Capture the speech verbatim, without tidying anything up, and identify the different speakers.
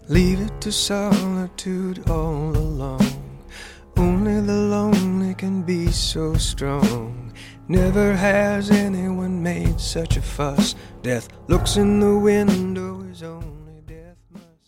Speaker 1: Leave it to solitude all alone. Only the lonely can be so strong. Never has anyone made such a fuss. Death looks in the window, his own